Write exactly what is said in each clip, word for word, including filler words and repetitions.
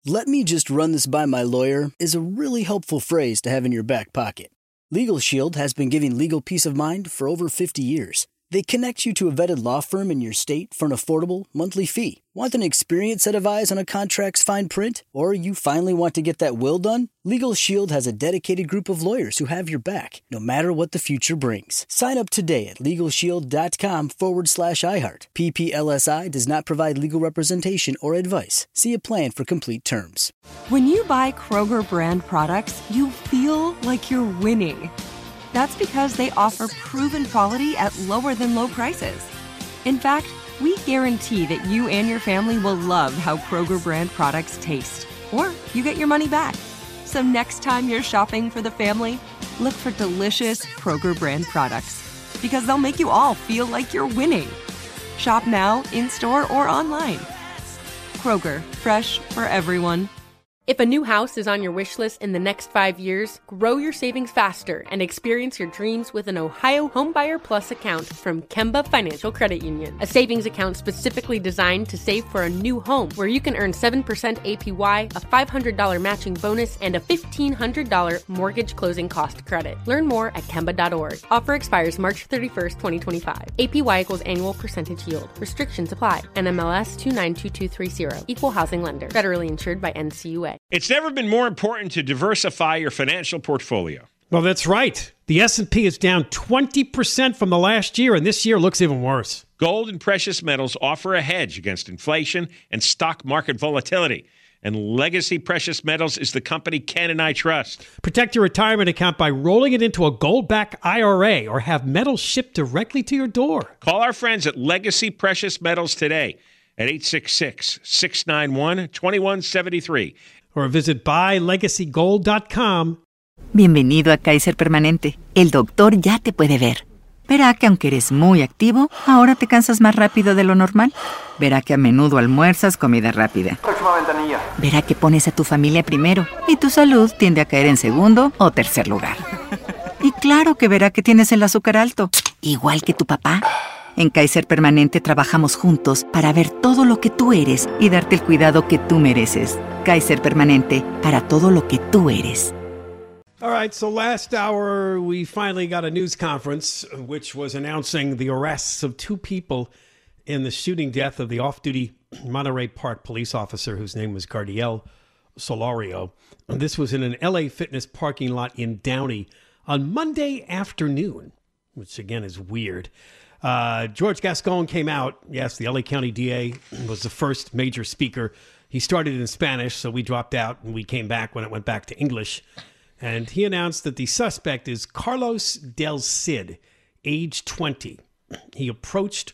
"Let me just run this by my lawyer" is a really helpful phrase to have in your back pocket. Legal Shield has been giving legal peace of mind for over fifty years. They connect you to a vetted law firm in your state for an affordable monthly fee. Want an experienced set of eyes on a contract's fine print? Or you finally want to get that will done? Legal Shield has a dedicated group of lawyers who have your back, no matter what the future brings. Sign up today at LegalShield.com forward slash iHeart. P P L S I does not provide legal representation or advice. See a plan for complete terms. When you buy Kroger brand products, you feel like you're winning. That's because they offer proven quality at lower than low prices. In fact, we guarantee that you and your family will love how Kroger brand products taste, or you get your money back. So next time you're shopping for the family, look for delicious Kroger brand products, because they'll make you all feel like you're winning. Shop now, in-store, or online. Kroger, fresh for everyone. If a new house is on your wish list in the next five years, grow your savings faster and experience your dreams with an Ohio Homebuyer Plus account from Kemba Financial Credit Union. A savings account specifically designed to save for a new home, where you can earn seven percent A P Y, a five hundred dollars matching bonus, and a fifteen hundred dollars mortgage closing cost credit. Learn more at Kemba dot org. Offer expires March thirty-first, twenty twenty-five. A P Y equals annual percentage yield. Restrictions apply. N M L S two nine two two three zero. Equal housing lender. Federally insured by N C U A. It's never been more important to diversify your financial portfolio. Well, that's right. The S and P is down twenty percent from the last year, and this year looks even worse. Gold and precious metals offer a hedge against inflation and stock market volatility. And Legacy Precious Metals is the company Ken and I trust. Protect your retirement account by rolling it into a gold-backed I R A or have metals shipped directly to your door. Call our friends at Legacy Precious Metals today at eight six six, six nine one, two one seven three. Or visit buy legacy gold dot com. Bienvenido a Kaiser Permanente. El doctor ya te puede ver. Verá que aunque eres muy activo, ahora te cansas más rápido de lo normal. Verá que a menudo almuerzas comida rápida. Próxima ventanilla. Verá que pones a tu familia primero y tu salud tiende a caer en segundo o tercer lugar. Y claro que verá que tienes el azúcar alto, igual que tu papá. En Kaiser Permanente trabajamos juntos para ver todo lo que tú eres y darte el cuidado que tú mereces. Kaiser Permanente, para todo lo que tú eres. All right, so last hour we finally got a news conference which was announcing the arrests of two people in the shooting death of the off-duty Monterey Park police officer whose name was Gardiel Solorio. And this was in an L A Fitness parking lot in Downey on Monday afternoon, which again is weird. Uh, George Gascon came out. Yes, the L A County D A was the first major speaker. He started in Spanish, so we dropped out and we came back when it went back to English. And he announced that the suspect is Carlos Del Cid, age twenty. He approached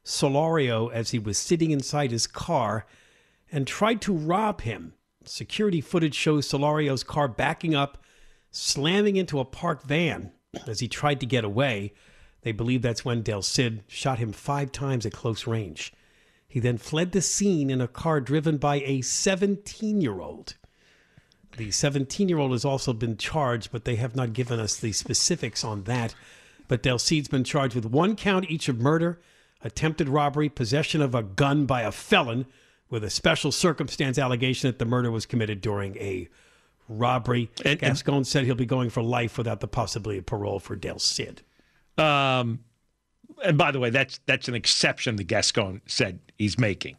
Solorio as he was sitting inside his car and tried to rob him. Security footage shows Solorio's car backing up, slamming into a parked van as he tried to get away. They believe that's when Del Cid shot him five times at close range. He then fled the scene in a car driven by a seventeen-year-old. The seventeen-year-old has also been charged, but they have not given us the specifics on that. But Del Cid's been charged with one count each of murder, attempted robbery, possession of a gun by a felon, with a special circumstance allegation that the murder was committed during a robbery. And, Gascon and, said he'll be going for life without the possibility of parole for Del Cid. Um, and by the way, that's that's an exception that Gascon said he's making.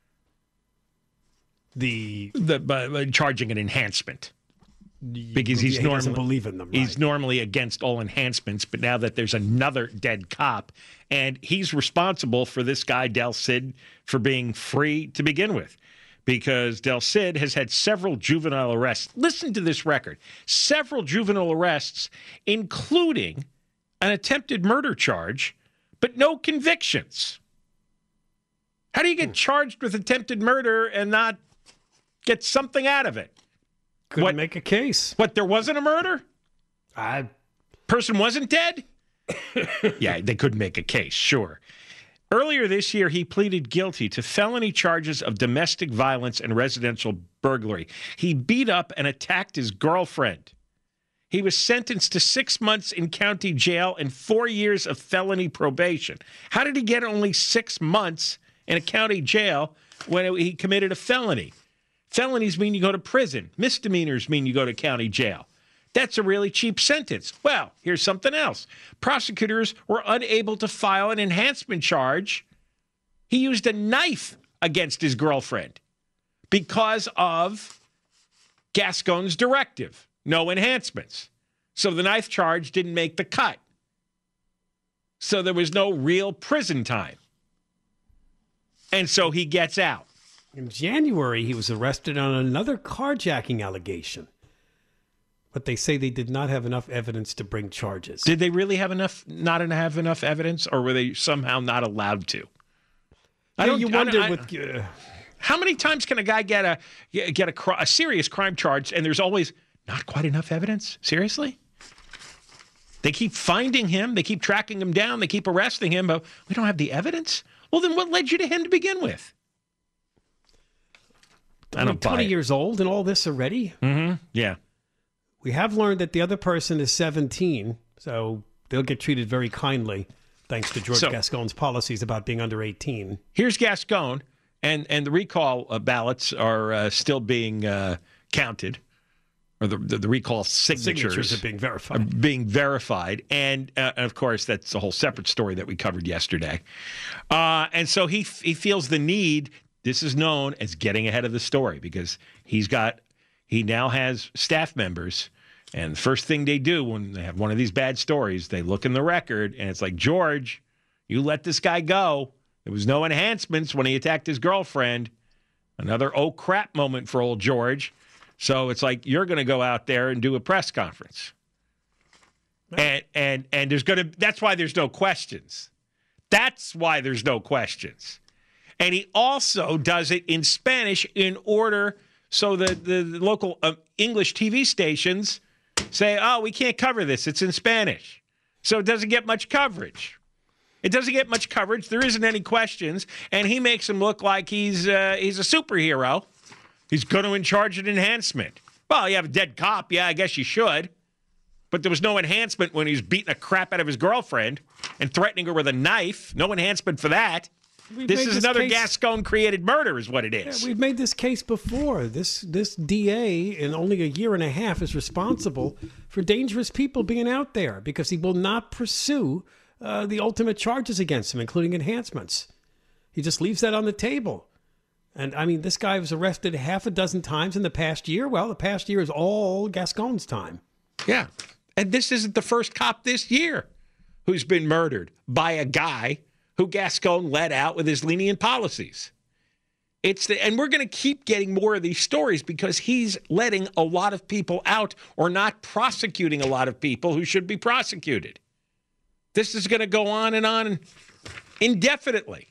The the uh, charging an enhancement because he's he normally doesn't believe in them. Right? He's normally against all enhancements, but now that there's another dead cop, and he's responsible for this guy Del Cid for being free to begin with, because Del Cid has had several juvenile arrests. Listen to this record: several juvenile arrests, including an attempted murder charge, but no convictions. How do you get charged with attempted murder and not get something out of it? Couldn't what, make a case. What, there wasn't a murder? I... Person wasn't dead? Yeah, they could make a case, sure. Earlier this year, he pleaded guilty to felony charges of domestic violence and residential burglary. He beat up and attacked his girlfriend. He was sentenced to six months in county jail and four years of felony probation. How did he get only six months in a county jail when he committed a felony? Felonies mean you go to prison. Misdemeanors mean you go to county jail. That's a really cheap sentence. Well, here's something else. Prosecutors were unable to file an enhancement charge. He used a knife against his girlfriend because of Gascon's directive. No enhancements. So the knife charge didn't make the cut. So there was no real prison time. And so he gets out. In January, he was arrested on another carjacking allegation. But they say they did not have enough evidence to bring charges. Did they really have enough, not have enough evidence, or were they somehow not allowed to? I yeah, don't. You wonder I, I, with. Uh, how many times can a guy get a get a, a serious crime charge, and there's always not quite enough evidence? Seriously? They keep finding him. They keep tracking him down. They keep arresting him, but we don't have the evidence. Well, then what led you to him to begin with? I don't buy twenty it. years old and all this already. Mm-hmm. Yeah. We have learned that the other person is seventeen, so they'll get treated very kindly, thanks to George So- Gascon's policies about being under eighteen. Here's Gascon, and and the recall uh, ballots are uh, still being uh, counted, or the the, the recall signatures, Signatures are being are verified. being verified, and uh, of course that's a whole separate story that we covered yesterday. Uh, and so he he feels the need. This is known as getting ahead of the story because he's got he now has staff members. And the first thing they do when they have one of these bad stories, they look in the record, and it's like, George, you let this guy go. There was no enhancements when he attacked his girlfriend. Another oh crap moment for old George. So it's like, you're going to go out there and do a press conference. And and and there's going to that's why there's no questions. That's why there's no questions. And he also does it in Spanish in order so that the, the local uh, English T V stations say, oh, we can't cover this. It's in Spanish. So it doesn't get much coverage. It doesn't get much coverage. There isn't any questions. And he makes him look like he's uh, he's a superhero. He's going to charge an enhancement. Well, you have a dead cop. Yeah, I guess you should. But there was no enhancement when he was beating the crap out of his girlfriend and threatening her with a knife. No enhancement for that. We've This made is this another case- Gascon-created murder is what it Yeah, is. we've made this case before. This this D A in only a year and a half is responsible for dangerous people being out there because he will not pursue uh, the ultimate charges against him, including enhancements. He just leaves that on the table. And I mean, this guy was arrested half a dozen times in the past year. Well, the past year is all Gascon's time. Yeah. And this isn't the first cop this year who's been murdered by a guy who Gascon let out with his lenient policies. It's the, and we're going to keep getting more of these stories because he's letting a lot of people out or not prosecuting a lot of people who should be prosecuted. This is going to go on and on indefinitely.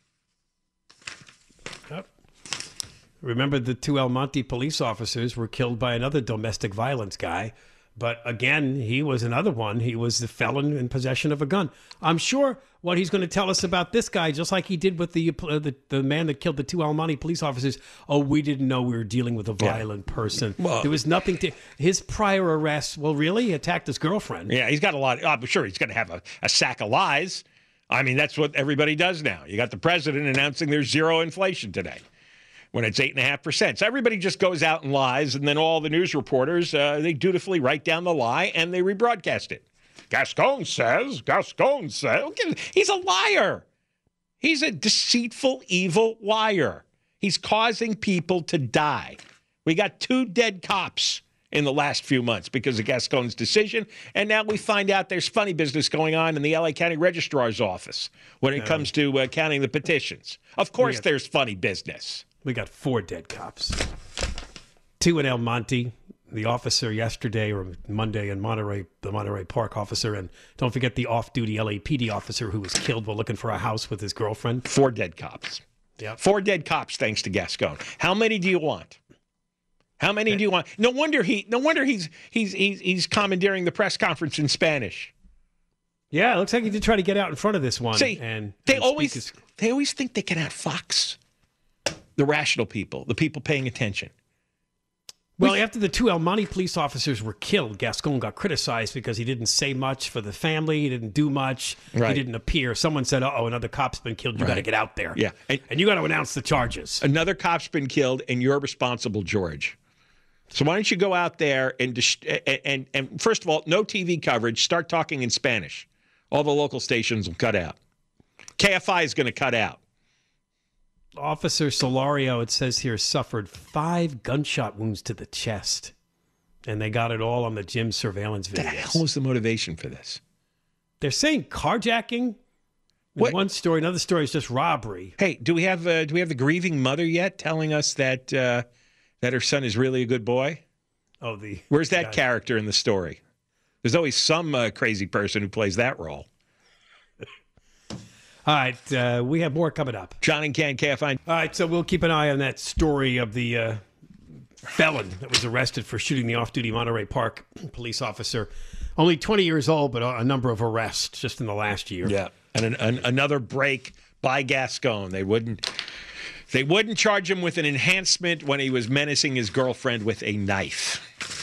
Yep. Remember, the two El Monte police officers were killed by another domestic violence guy. But again, he was another one. He was the felon in possession of a gun. I'm sure what he's going to tell us about this guy, just like he did with the uh, the, the man that killed the two El Monte police officers. Oh, we didn't know we were dealing with a violent person. Well- there was nothing to his prior arrests. Well, really, he attacked his girlfriend. Yeah, he's got a lot. I'm sure he's going to have a, a sack of lies. I mean, that's what everybody does now. You got the president announcing there's zero inflation today when it's eight point five percent. So everybody just goes out and lies, and then all the news reporters, uh, they dutifully write down the lie, and they rebroadcast it. Gascon says, Gascon says. Okay, he's a liar. He's a deceitful, evil liar. He's causing people to die. We got two dead cops in the last few months because of Gascon's decision, and now we find out there's funny business going on in the L A County Registrar's office when it comes to uh, counting the petitions. Of course Yeah. there's funny business. We got four dead cops. Two in El Monte, the officer yesterday or Monday in Monterey, the Monterey Park officer, and don't forget the off-duty L A P D officer who was killed while looking for a house with his girlfriend. Four dead cops. Yep. Four dead cops, thanks to Gascon. How many do you want? How many do you want? No wonder he. No wonder he's he's he's he's commandeering the press conference in Spanish. Yeah, it looks like he did try to get out in front of this one. See, and they and always speak his- they always think they can outfox the rational people, the people paying attention. Well, after the two El Monte police officers were killed, Gascon got criticized because he didn't say much for the family. He didn't do much. Right. He didn't appear. Someone said, uh-oh, another cop's been killed. You Right. got to get out there. Yeah. And, And- you got to announce the charges. Another cop's been killed, and you're responsible, George. So why don't you go out there and, dis- and, and, and first of all, no T V coverage. Start talking in Spanish. All the local stations will cut out. K F I is going to cut out. Officer Solario, it says here, suffered five gunshot wounds to the chest. And they got it all on the gym surveillance What the videos. hell was the motivation for this? They're saying carjacking. In What- one story, another story is just robbery. Hey, do we have uh, do we have the grieving mother yet telling us that uh, that her son is really a good boy? Oh, the Where's that guy. character in the story? There's always some uh, crazy person who plays that role. All right, uh, we have more coming up. John and Ken, K F I. All right, so we'll keep an eye on that story of the uh, felon that was arrested for shooting the off-duty Monterey Park police officer. Only twenty years old, but a number of arrests just in the last year. Yeah, and an, an, another break by Gascon. They wouldn't they wouldn't charge him with an enhancement when he was menacing his girlfriend with a knife.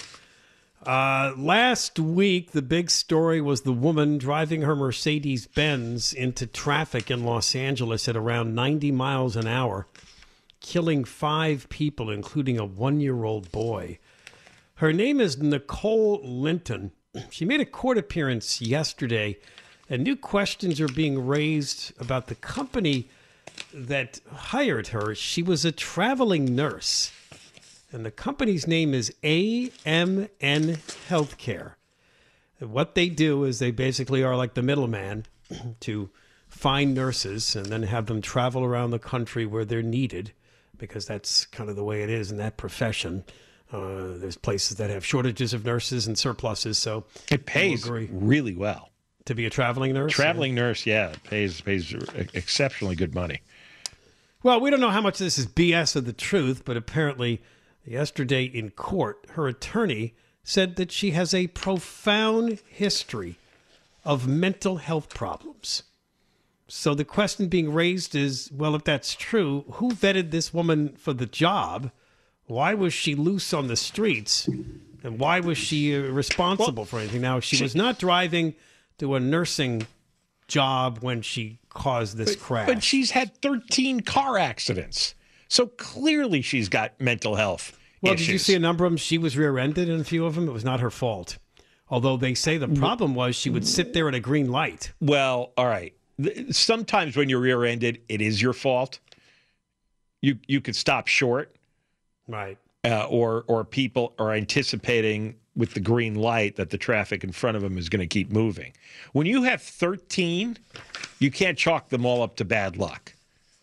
Uh, last week, the big story was the woman driving her Mercedes-Benz into traffic in Los Angeles at around ninety miles an hour, killing five people, including a one-year-old boy. Her name is Nicole Linton. She made a court appearance yesterday, and new questions are being raised about the company that hired her. She was a traveling nurse. And the company's name is A M N Healthcare. And what they do is they basically are like the middleman to find nurses and then have them travel around the country where they're needed, because that's kind of the way it is in that profession. Uh, there's places that have shortages of nurses and surpluses, so It pays agree. really well. to be a traveling nurse. Traveling nurse, yeah, it pays pays exceptionally good money. Well, we don't know how much of this is B S or the truth, but apparently yesterday in court, her attorney said that she has a profound history of mental health problems. So the question being raised is, well, if that's true, who vetted this woman for the job? Why was she loose on the streets? And why was she uh, responsible Well, for anything? Now, she, she- was not driving to a nursing job when she caused this crash. But she's had thirteen car accidents. So clearly she's got mental health Well, issues. did you see a number of them? She was rear-ended in a few of them. It was not her fault. Although they say the problem was she would sit there at a green light. Well, all right. Th- Sometimes when you're rear-ended, it is your fault. You you could stop short, Right. uh, or or people are anticipating with the green light that the traffic in front of them is going to keep moving. When you have thirteen, you can't chalk them all up to bad luck.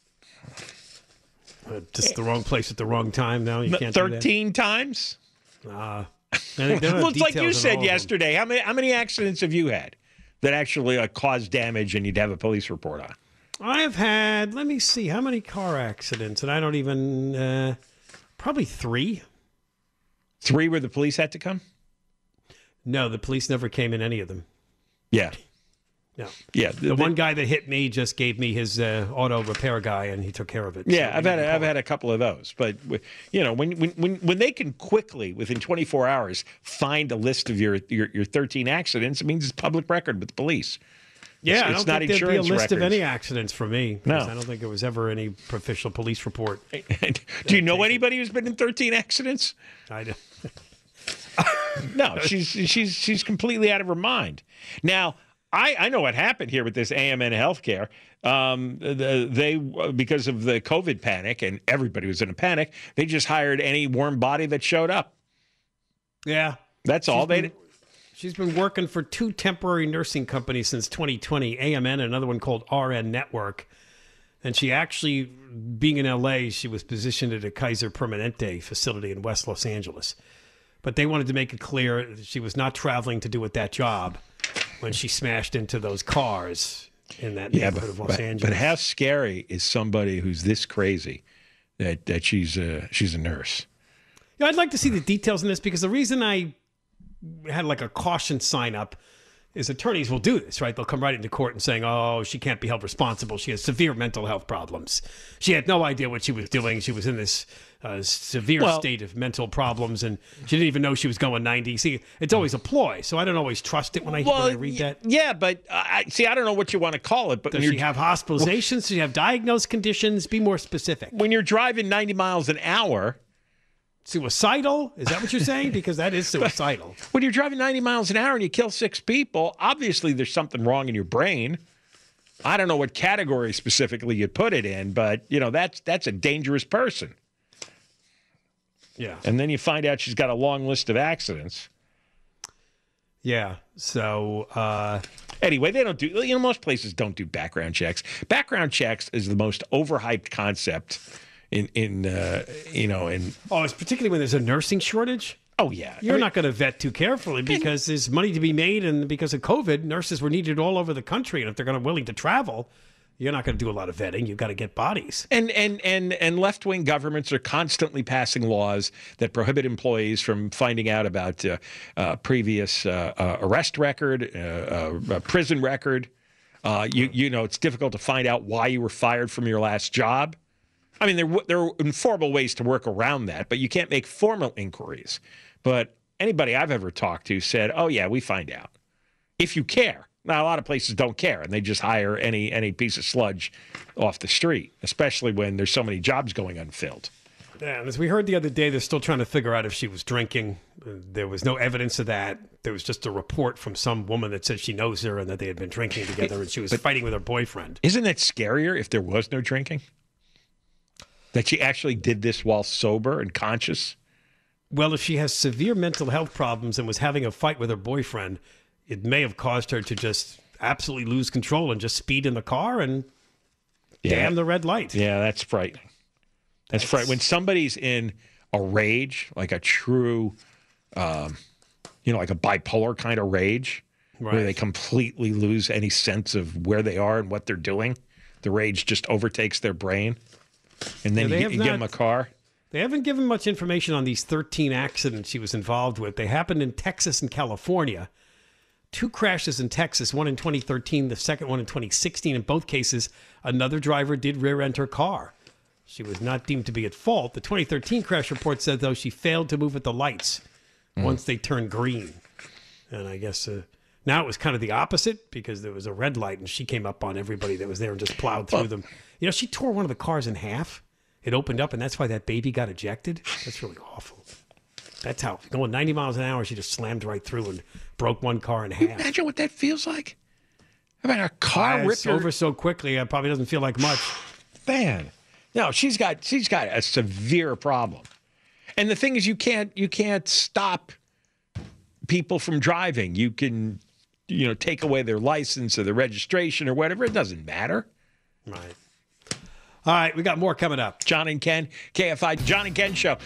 Uh, just the wrong place at the wrong time now. You can't thirteen times? do that. Uh, and they don't have Well, it's like you details on all said of them. yesterday. How many how many accidents have you had that actually uh, caused damage and you'd have a police report on? I have had, let me see, how many car accidents? And I don't even, uh, probably three. Three where the police had to come? No, the police never came in any of them. Yeah. No. Yeah. The one guy that hit me just gave me his uh, auto repair guy, and he took care of it. Yeah, So I've we had didn't a, I've call had a couple of those, but you know when when when when they can quickly within twenty-four hours find a list of your your, your thirteen accidents, it means it's public record with the police. Yeah, I it's don't not think there'd be a insurance list of records. any accidents for me. 'Cause No. I don't think there was ever any official police report. Do you know anybody who's been in thirteen accidents? I don't. No, she's she's she's completely out of her mind. Now, I, I know what happened here with this A M N Healthcare. Um, the, they because of the COVID panic and everybody was in a panic, they just hired any warm body that showed up. Yeah. That's all they. been- She's been working for two temporary nursing companies since twenty twenty, A M N and another one called R N Network. And she actually, being in L A, she was positioned at a Kaiser Permanente facility in West Los Angeles. But they wanted to make it clear that she was not traveling to do it that job when she smashed into those cars in that Yeah, neighborhood but, of Los but, Angeles. but how scary is somebody who's this crazy that that she's a, she's a nurse? Yeah, I'd like to see the details in this, because the reason I had like a caution sign up is attorneys will do this, right? They'll come right into court and saying, oh, she can't be held responsible. She has severe mental health problems. She had no idea what she was doing. She was in this uh, severe Well- state of mental problems, and she didn't even know she was going ninety. See, it's always a ploy, so I don't always trust it when I, when I read y- that. Yeah, but uh, I see. I don't know what you want to call it, but Does when she you're, have hospitalizations? Does she have diagnosed conditions? Be more specific. when you're driving ninety miles an hour, Suicidal? Is that what you're saying? Because that is suicidal. when you're driving ninety miles an hour and you kill six people, obviously there's something wrong in your brain. I don't know what category specifically you'd put it in, but you know that's that's a dangerous person. Yeah. And then you find out she's got a long list of accidents. Yeah. So, uh, Anyway, they don't do, you know, most places don't do background checks. Background checks is the most overhyped concept in, in uh, you know, in, oh, it's particularly when there's a nursing shortage. oh, yeah. You're I mean, not going to vet too carefully because there's money to be made, and because of COVID, nurses were needed all over the country. And if they're going to willing to travel, you're not going to do a lot of vetting. You've got to get bodies. And and and and left-wing governments are constantly passing laws that prohibit employees from finding out about uh, uh, previous uh, uh, arrest record, uh, uh, prison record. Uh, you you know, it's difficult to find out why you were fired from your last job. I mean, there w- there are informal ways to work around that, but you can't make formal inquiries. But anybody I've ever talked to said, "Oh yeah, we find out if you care." Now, a lot of places don't care, and they just hire any any piece of sludge off the street, especially when there's so many jobs going unfilled. Yeah, and as we heard the other day, they're still trying to figure out if she was drinking. Uh, There was no evidence of that. There was just a report from some woman that said she knows her and that they had been drinking together, and she was fighting with her boyfriend. Isn't that scarier if there was no drinking? That she actually did this while sober and conscious? Well, if she has severe mental health problems and was having a fight with her boyfriend, it may have caused her to just absolutely lose control and just speed in the car and damn the red light. Yeah, that's frightening. That's, that's frightening. When somebody's in a rage, like a true, um, you know, like a bipolar kind of rage, Right. where they completely lose any sense of where they are and what they're doing, the rage just overtakes their brain, and then Yeah, they you, have gi- you give them a not- car. They haven't given much information on these thirteen accidents she was involved with. They happened in Texas and California. Two crashes in Texas, one in twenty thirteen, the second one in twenty sixteen. In both cases, another driver did rear-end her car. She was not deemed to be at fault. The twenty thirteen crash report said, though, she failed to move at the lights Mm. once they turned green. And I guess uh, now it was kind of the opposite because there was a red light and she came up on everybody that was there and just plowed through them. You know, she tore one of the cars in half. It opened up, and that's why that baby got ejected. That's really awful. That's how, going ninety miles an hour, she just slammed right through and broke one car in half. Imagine what that feels like. How about a car Ah, rip it's your over so quickly, it probably doesn't feel like much. man? No, she's got she's got a severe problem. And the thing is, you can't you can't stop people from driving. You can, you know, take away their license or their registration or whatever. It doesn't matter. Right. All right, we got more coming up. John and Ken, K F I, John and Ken show.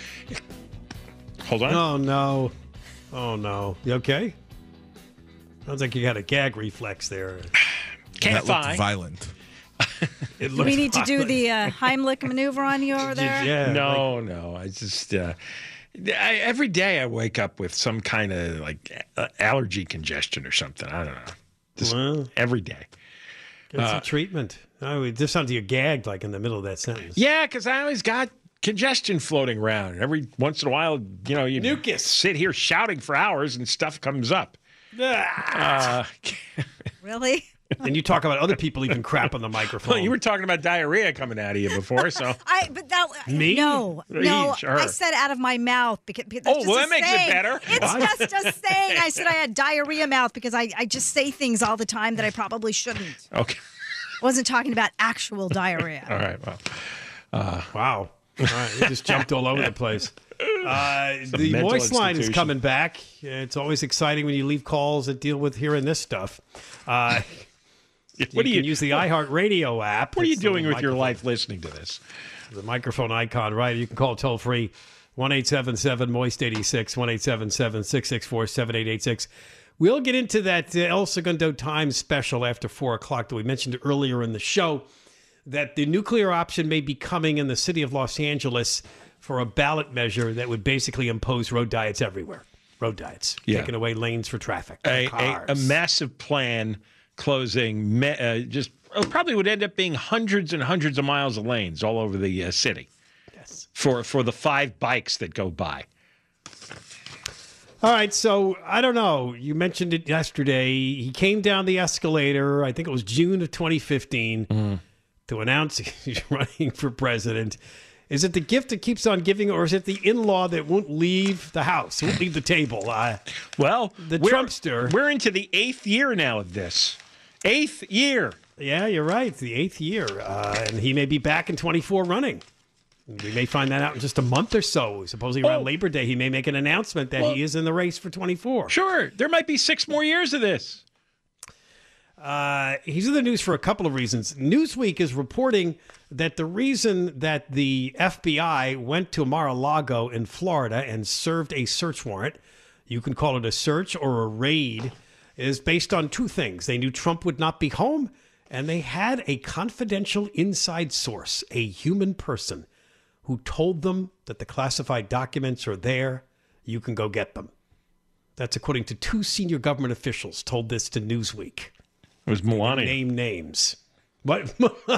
Hold on. Oh, no. Oh, no. You okay? Sounds like you had a gag reflex there. K F I. That looked violent. It Do looked we need to do violent. the uh, Heimlich maneuver on you over there? Yeah. like- No, no. I just uh, I, every day I wake up with some kind of like uh, allergy congestion or something. I don't know. Just Well. every day. Get some treatment. Oh, it just sounds like you gagged like in the middle of that sentence. Yeah, because I always got congestion floating around. Every once in a while, you know, you Mucus. sit here shouting for hours and stuff comes up. Uh, Really? And you talk about other people even crap on the microphone. well, you were talking about diarrhea coming out of you before, so. I but that Me? no no Sure. I said out of my mouth because, because Oh, that's well, just that a makes it saying. better. It's just a saying. I said I had diarrhea mouth because I, I just say things all the time that I probably shouldn't. Okay. Wasn't talking about actual diarrhea. All right. Well, Wow. All right, you just jumped all over the place. Uh, the mental Moist Line is institution. coming back. It's always exciting when you leave calls that deal with hearing this stuff. Uh, what you are you can use the iHeartRadio app. What are you It's the doing with your microphone- life listening to this? The microphone icon, right? You can call toll free one eight seven seven moist eighty-six, one eight seven seven, six six four, seven eight eight six. We'll get into that uh, El Segundo Times special after four o'clock that we mentioned earlier in the show, that the nuclear option may be coming in the city of Los Angeles for a ballot measure that would basically impose road diets everywhere. road diets, Yeah. taking away lanes for traffic. A, a, cars. a massive plan closing me, uh, just uh, probably would end up being hundreds and hundreds of miles of lanes all over the uh, city. Yes. For for the five bikes that go by. All right, so I don't know. You mentioned it yesterday. He came down the escalator, I think it was June of twenty fifteen, mm. to announce he's running for president. Is it the gift that keeps on giving, or is it the in-law that won't leave the house, won't leave the table? Uh, well, the we're, Trumpster. We're into the eighth year now of this. Eighth year. Yeah, you're right. It's the eighth year. Uh, and he may be back in twenty-four running. We may find that out in just a month or so. Supposedly around oh. Labor Day, he may make an announcement that well, he is in the race for twenty-four. Sure. There might be six more years of this. Uh, he's in the news for a couple of reasons. Newsweek is reporting that the reason that the F B I went to Mar-a-Lago in Florida and served a search warrant, you can call it a search or a raid, is based on two things. They knew Trump would not be home, and they had a confidential inside source, a human person, who told them that the classified documents are there. You can go get them. That's according to two senior government officials told this to Newsweek. It was Melania. Name names. What?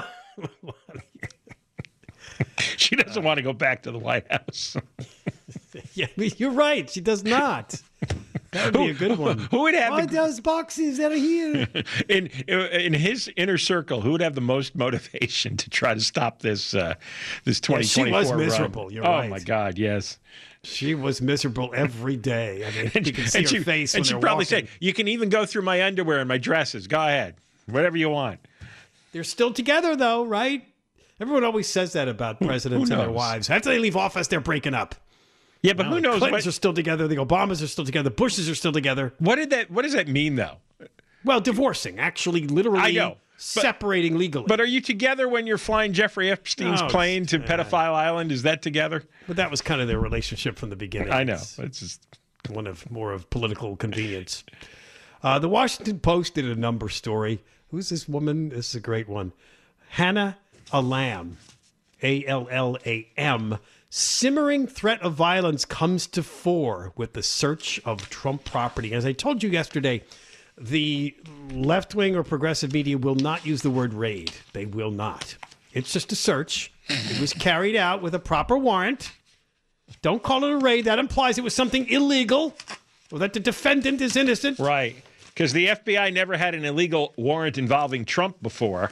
She doesn't uh, want to go back to the White House. Yeah, you're right. She does not. That would be a good one. Who would have Why the, those boxes that are here? In in his inner circle, who would have the most motivation to try to stop this uh, this twenty twenty-four yeah, she was miserable. Run? You're oh right. my God, yes. She was miserable every day. I mean, and, you can see and her she, face and when she they're probably walking. said, "You can even go through my underwear and my dresses. Go ahead, whatever you want." They're still together, though, right? Everyone always says that about presidents and their wives. After they leave office, they're breaking up. Yeah, but now, who knows? The Clintons what, are still together. The Obamas are still together. The Bushes are still together. What did that? What does that mean, though? Well, divorcing, actually, literally I know, but, separating legally. But are you together when you're flying Jeffrey Epstein's no, plane to uh, Pedophile Island? Is that together? But that was kind of their relationship from the beginning. I know. It's, it's just one of more of political convenience. Uh, the Washington Post did a number story. Who's this woman? This is a great one. Hannah Allam, A L L A M. Simmering threat of violence comes to fore with the search of Trump property. As I told you yesterday, the left-wing or progressive media will not use the word raid. They will not. It's just a search. It was carried out with a proper warrant. Don't call it a raid. That implies it was something illegal or that the defendant is innocent. Right. Because the F B I never had an illegal warrant involving Trump before.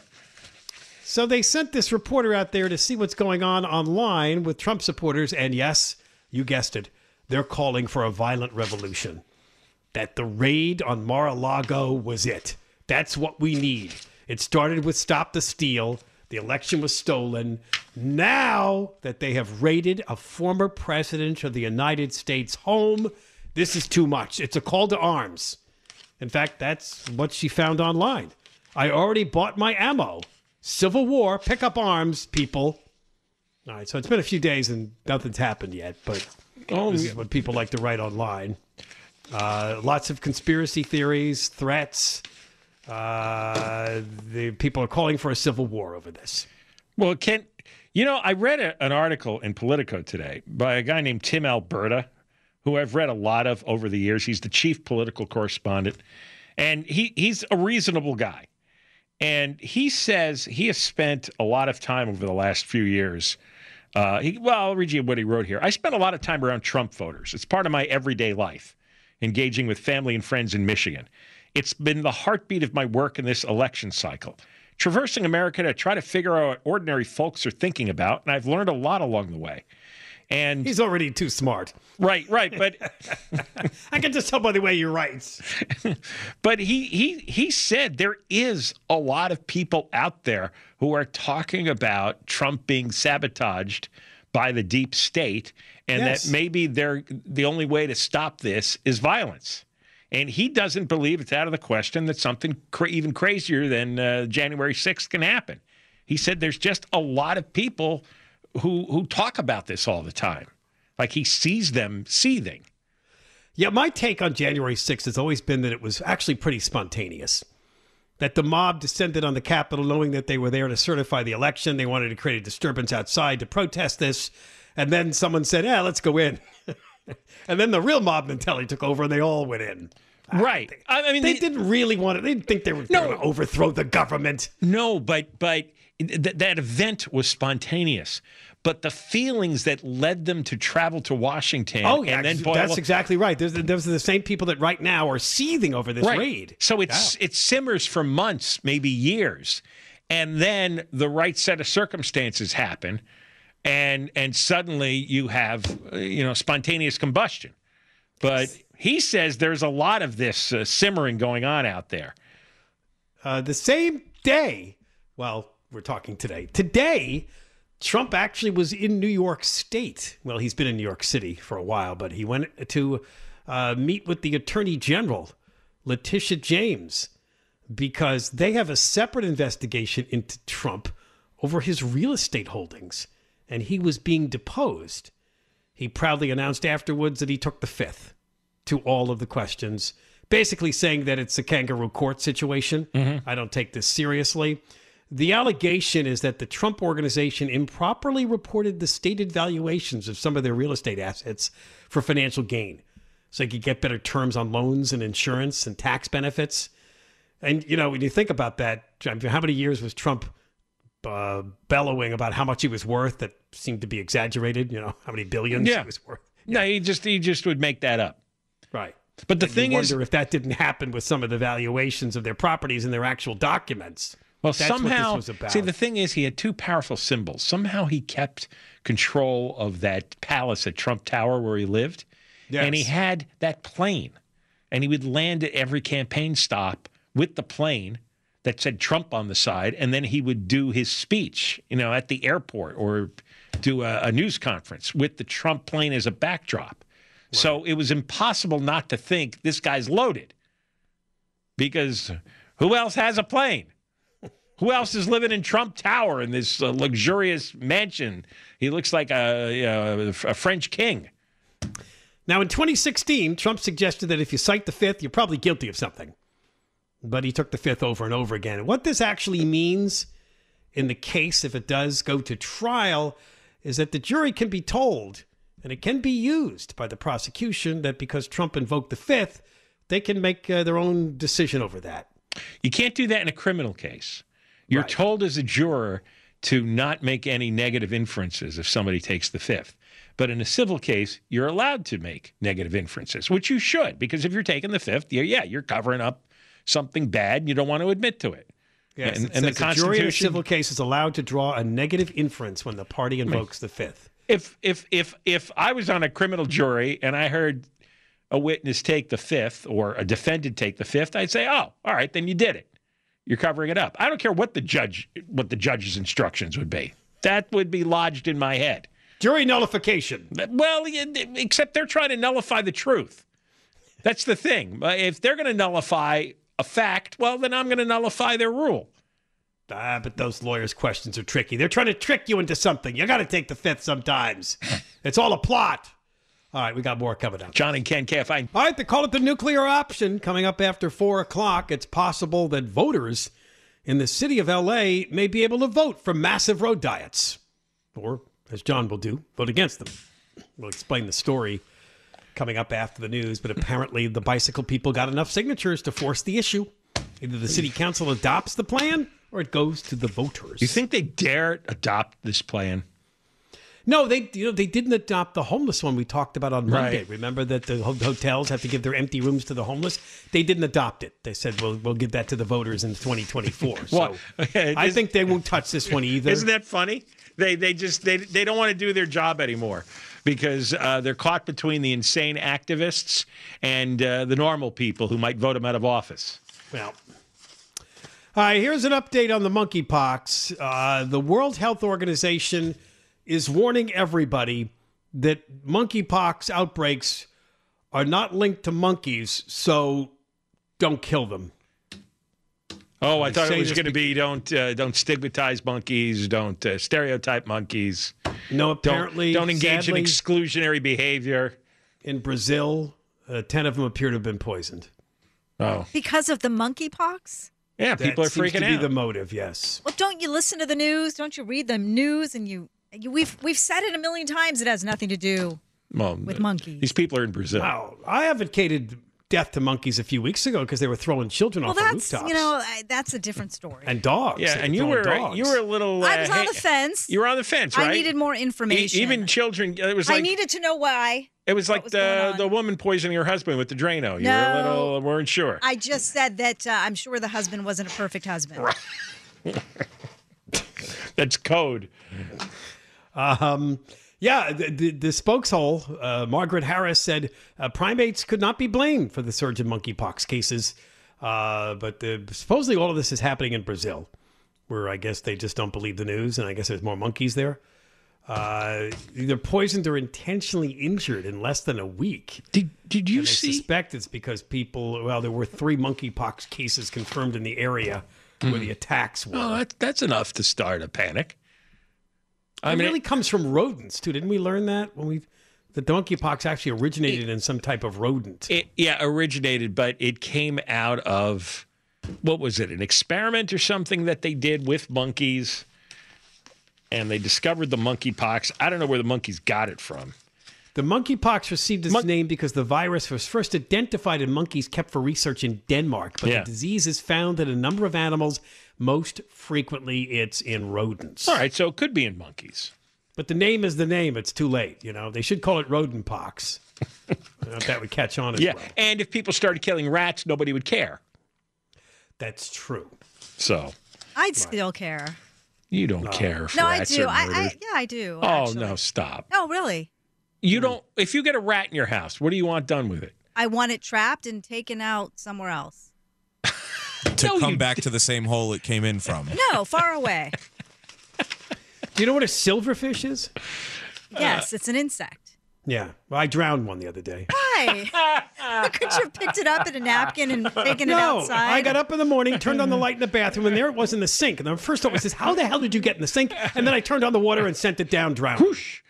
So they sent this reporter out there to see what's going on online with Trump supporters. And yes, you guessed it, they're calling for a violent revolution. That the raid on Mar-a-Lago was it. That's what we need. It started with Stop the Steal. The election was stolen. Now that they have raided a former president of the United States home, this is too much. It's a call to arms. In fact, that's what she found online. I already bought my ammo. Civil War, pick up arms, people. All right, so it's been a few days and nothing's happened yet, but oh, this is what people like to write online. Uh, lots of conspiracy theories, threats. Uh, the people are calling for a civil war over this. Well, Ken, you know, I read a, an article in Politico today by a guy named Tim Alberta, who I've read a lot of over the years. He's the chief political correspondent, and he he's a reasonable guy. And he says he has spent a lot of time over the last few years. Uh, he, well, I'll read you what he wrote here. I spent a lot of time around Trump voters. It's part of my everyday life, engaging with family and friends in Michigan. It's been the heartbeat of my work in this election cycle, traversing America to try to figure out what ordinary folks are thinking about, and I've learned a lot along the way. And he's already too smart. Right, right, but I can just tell by the way he writes. But he he he said there is a lot of people out there who are talking about Trump being sabotaged by the deep state, and yes. that maybe they're the only way to stop this is violence. And he doesn't believe it's out of the question that something cra- even crazier than uh, January sixth can happen. He said there's just a lot of people who who talk about this all the time. Like he sees them seething. Yeah, my take on January sixth has always been that it was actually pretty spontaneous. That the mob descended on the Capitol knowing that they were there to certify the election. They wanted to create a disturbance outside to protest this. And then someone said, yeah, let's go in. And then the real mob mentality took over, and they all went in. Right. I mean, they the, didn't really want it. They didn't think they were No. going to overthrow the government. No, but but th- that event was spontaneous. But the feelings that led them to travel to Washington Oh, yeah, and then boil that's up- exactly right. There's, those are the same people that right now are seething over this right. raid. So it's it simmers for months, maybe years, and then the right set of circumstances happen, and and suddenly you have uh, you know spontaneous combustion. But he says there's a lot of this uh, simmering going on out there. Uh, the same day, well, we're talking today. Today, Trump actually was in New York State. Well, he's been in New York City for a while, but he went to uh, meet with the Attorney General, Letitia James, because they have a separate investigation into Trump over his real estate holdings, and he was being deposed. He proudly announced afterwards that he took the fifth to all of the questions, basically saying that it's a kangaroo court situation. Mm-hmm. I don't take this seriously. The allegation is that the Trump organization improperly reported the stated valuations of some of their real estate assets for financial gain, so they could get better terms on loans and insurance and tax benefits. And, you know, when you think about that, how many years was Trump uh, bellowing about how much he was worth that seemed to be exaggerated? You know, how many billions Yeah. he was worth? No, he just he just would make that up. Right. But the And thing you is, wonder if that didn't happen with some of the valuations of their properties and their actual documents. well, That's somehow, what this was about. see, the thing is, he had two powerful symbols. Somehow he kept control of that palace at Trump Tower where he lived. Yes. And he had that plane. And he would land at every campaign stop with the plane that said Trump on the side. And then he would do his speech, you know, at the airport or do a, a news conference with the Trump plane as a backdrop. Right. So it was impossible not to think this guy's loaded, because who else has a plane? Who else is living in Trump Tower in this uh, luxurious mansion? He looks like a, a, a French king. Now, in twenty sixteen, Trump suggested that if you cite the fifth, you're probably guilty of something. But he took the fifth over and over again. And what this actually means in the case, if it does go to trial, is that the jury can be told, and it can be used by the prosecution, that because Trump invoked the fifth, they can make uh, their own decision over that. You can't do that in a criminal case. You're Right. told as a juror to not make any negative inferences if somebody takes the fifth. But in a civil case, you're allowed to make negative inferences, which you should, because if you're taking the fifth, you're, yeah, you're covering up something bad and you don't want to admit to it. Yes, and, it and the says the jury in a Constitution, civil case is allowed to draw a negative inference when the party invokes the fifth. if if if if I was on a criminal jury and I heard a witness take the fifth or a defendant take the fifth, I'd say, oh, all right, then you did it. You're covering it up. I don't care what the judge what the judge's instructions would be. That would be lodged in my head. Jury nullification. Well, except they're trying to nullify the truth. That's the thing. If they're going to nullify a fact, well, then I'm going to nullify their rule. Ah, but those lawyers' questions are tricky. They're trying to trick you into something. You got to take the fifth sometimes. It's all a plot. All right, we got more coming up. John and Ken, K F I. All right, they call it the nuclear option. Coming up after four o'clock, it's possible that voters in the city of L A may be able to vote for massive road diets. Or, as John will do, vote against them. We'll explain the story coming up after the news, but apparently the bicycle people got enough signatures to force the issue. Either the city council adopts the plan or it goes to the voters. You think they dare adopt this plan? No, they you know they didn't adopt the homeless one we talked about on Monday. Right. Remember that the ho- hotels have to give their empty rooms to the homeless? They didn't adopt it. They said, well, we'll give that to the voters in twenty twenty-four. Well, So I think they won't touch this one either. Isn't that funny? They they just they they don't want to do their job anymore because uh, they're caught between the insane activists and uh, the normal people who might vote them out of office. Well, all right, here's an update on the monkeypox. Uh, the World Health Organization is warning everybody that monkeypox outbreaks are not linked to monkeys, so don't kill them. Oh, I They thought say it was this going to be don't uh, don't stigmatize monkeys, don't uh, stereotype monkeys, No, don't apparently, don't engage sadly, in exclusionary behavior. in Brazil, uh, ten of them appear to have been poisoned. Oh, Because of the monkeypox? yeah, people are That seems freaking to be out. the motive, yes. Well, don't you listen to the news? Don't you read the news? And you, you we've we've said it a million times. It has nothing to do well, with monkeys. These people are in Brazil. Wow. I advocated death to monkeys a few weeks ago because they were throwing children well, off the that's, rooftops. you know, I, that's a different story. And dogs. Yeah, They and you throwing were dogs. you were a little. Uh, I was on hey- the fence. You were on the fence, right? I needed more E- information. even children. It was like I needed to know why. it was like was going the on. the woman poisoning her husband with the Drano. You No. were a little weren't sure. I just said that uh, I'm sure the husband wasn't a perfect husband. That's code. Um, yeah, the, the, the spokeshole, uh, Margaret Harris, said uh, primates could not be blamed for the surge in monkeypox cases. Uh, but the, supposedly all of this is happening in Brazil, where I guess they just don't believe the news, and I guess there's more monkeys there. Uh, either poisoned or intentionally injured in less than a week. Did did you And they see? suspect it's because people, well, there were three monkeypox cases confirmed in the area where the attacks were. Oh, that, that's enough to start a panic. I it mean, really comes from rodents, too. Didn't we learn that when we that the monkeypox actually originated in some type of rodent? It, yeah, originated, but it came out of, what was it, an experiment or something that they did with monkeys, and they discovered the monkeypox. I don't know where the monkeys got it from. The monkeypox received its Mon- name because the virus was first identified in monkeys kept for research in Denmark, but Yeah. the disease is found in a number of animals. Most frequently, it's in rodents. All right, so it could be in monkeys. But the name is the name. It's too late. You know, they should call it rodent pox. I don't know if that would catch on as Yeah, well. and if people started killing rats, nobody would care. That's true. So I'd still care. you don't care if No, I rats do. are I, I murdered. yeah, I do. oh actually. no, stop! No, really. You don't. If you get a rat in your house, what do you want done with it? I want it trapped and taken out somewhere else. To No, come you back to the same hole it came in from. No, far away. Do you know what a silverfish is? Yes, it's an insect. Yeah. Well, I drowned one the other day. Why? Could you have picked it up in a napkin and taken it No, outside? I got up in the morning, turned on the light in the bathroom, and there it was in the sink. And the first thought was this, how the hell did you get in the sink? And then I turned on the water and sent it down drowned.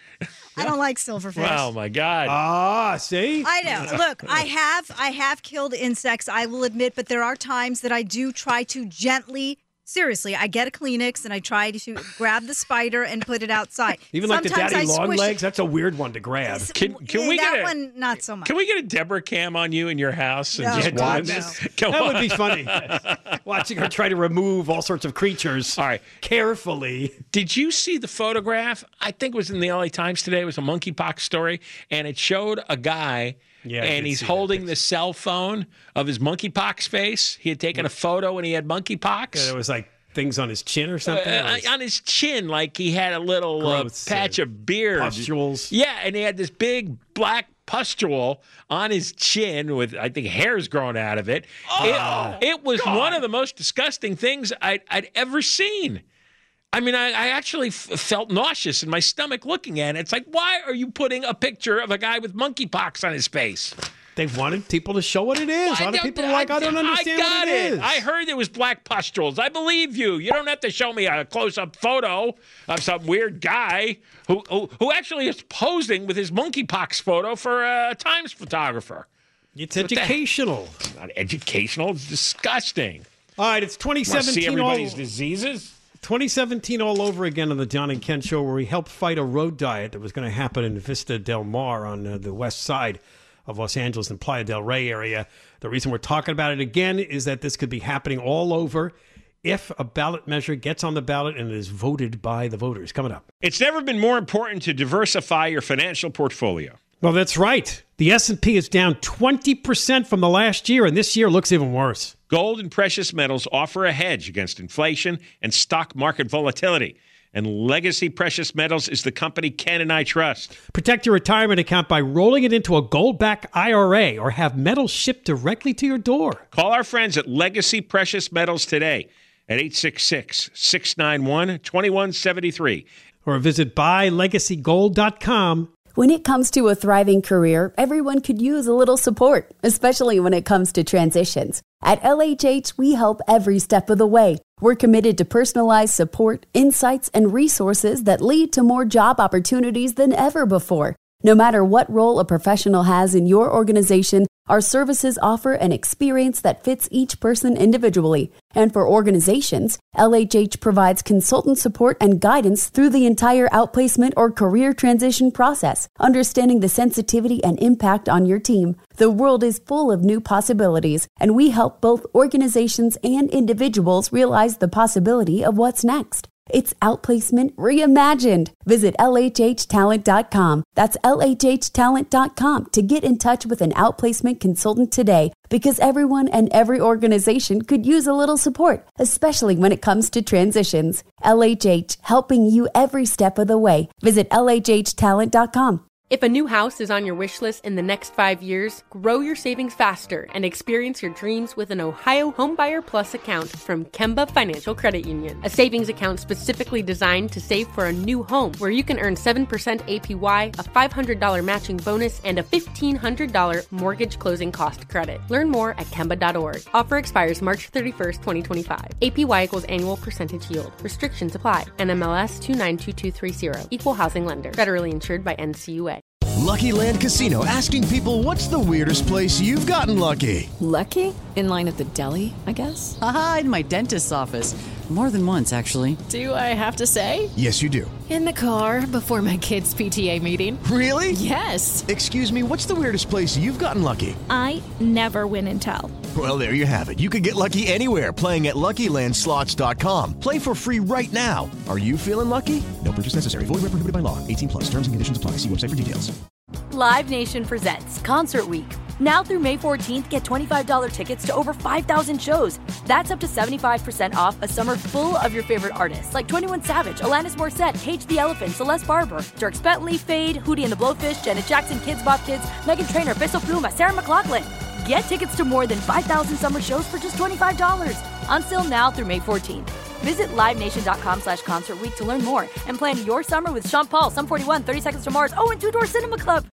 I don't like silverfish. Oh my God! Ah, see? I know. Look, I have I have killed insects, I will admit, but there are times that I do try to gently, seriously, I get a Kleenex and I try to grab the spider and put it outside. Even like the Sometimes daddy I long squish legs, it. that's a weird one to grab. Can- can Yeah, we that get a- one not so much. Can we get a Deborah cam on you in your house and No. just Yeah, watch do this? it. Come That on. would be funny. Watching her try to remove all sorts of creatures All right. carefully. Did you see the photograph? I think it was in the L A Times today. It was a monkeypox story, and it showed a guy, Yeah, I and did he's see that holding the cell phone of his monkeypox face. He had taken a photo, and he had monkeypox. Yeah, there was like things on his chin or something. Uh, Or his on his chin, like he had a little uh, Growths, patch uh, of beard. pustules. Yeah, and he had this big black pustule on his chin with, I think, hairs growing out of it. Oh, it, it was one of the most disgusting things I'd, I'd ever seen. I mean, I, I actually f- felt nauseous in my stomach looking at it. It's like, why are you putting a picture of a guy with monkeypox on his face? They wanted people to show what it is. A lot of don't- people are like, I don't understand I got what it is. I heard it was black pustules. I believe you. You don't have to show me a close-up photo of some weird guy who who, who actually is posing with his monkeypox photo for a Times photographer. It's the- educational. It's not educational. It's disgusting. All right, it's twenty Want to see seventeen all, everybody's diseases? twenty seventeen all over again on the John and Ken Show, where we helped fight a road diet that was going to happen in Vista Del Mar on uh, the west side of Los Angeles and Playa del Rey area. The reason we're talking about it again is that this could be happening all over if a ballot measure gets on the ballot and is voted by the voters. Coming up. It's never been more important to diversify your financial portfolio. Well, that's right. The S and P is down twenty percent from the last year, and this year looks even worse. Gold and precious metals offer a hedge against inflation and stock market volatility. And Legacy Precious Metals is the company Ken and I trust. Protect your retirement account by rolling it into a gold-backed I R A or have metals shipped directly to your door. Call our friends at Legacy Precious Metals today at eight six six, six nine one, two one seven three. Or visit buy legacy gold dot com. When it comes to a thriving career, everyone could use a little support, especially when it comes to transitions. At L H H, we help every step of the way. We're committed to personalized support, insights, and resources that lead to more job opportunities than ever before. No matter what role a professional has in your organization, Our services offer an experience that fits each person individually. And for organizations, L H H provides consultant support and guidance through the entire outplacement or career transition process, understanding the sensitivity and impact on your team. The world is full of new possibilities, and we help both organizations and individuals realize the possibility of what's next. It's outplacement reimagined. Visit L H H talent dot com. That's L H H talent dot com to get in touch with an outplacement consultant today, because everyone and every organization could use a little support, especially when it comes to transitions. L H H, helping you every step of the way. Visit L H H talent dot com. If a new house is on your wish list in the next five years, grow your savings faster and experience your dreams with an Ohio Homebuyer Plus account from Kemba Financial Credit Union. A savings account specifically designed to save for a new home, where you can earn seven percent A P Y, a five hundred dollars matching bonus, and a fifteen hundred dollars mortgage closing cost credit. Learn more at Kemba dot org. Offer expires March thirty-first, twenty twenty-five. A P Y equals annual percentage yield. Restrictions apply. N M L S two nine two two three zero. Equal housing lender. Federally insured by N C U A. Lucky Land Casino, asking people, what's the weirdest place you've gotten lucky? Lucky? In line at the deli, I guess? Aha, in my dentist's office. More than once, actually. Do I have to say? Yes, you do. In the car before my kids' P T A meeting. Really? Yes. Excuse me, what's the weirdest place you've gotten lucky? I never win and tell. Well, there you have it. You can get lucky anywhere, playing at Lucky Land Slots dot com. Play for free right now. Are you feeling lucky? No purchase necessary. Void where prohibited by law. eighteen plus. Terms and conditions apply. See website for details. Live Nation presents Concert Week. Now through May fourteenth, get twenty-five dollars tickets to over five thousand shows. That's up to seventy-five percent off a summer full of your favorite artists, like twenty-one Savage, Alanis Morissette, Cage the Elephant, Celeste Barber, Dierks Bentley, Fade, Hootie and the Blowfish, Janet Jackson, Kids Bop Kids, Meghan Trainor, Bissell Pluma, Sarah McLachlan. Get tickets to more than five thousand summer shows for just twenty-five dollars. Until now through May fourteenth. Visit livenation.com slash concert week to learn more and plan your summer with Sean Paul, Sum forty-one, thirty Seconds to Mars, oh, and Two Door Cinema Club.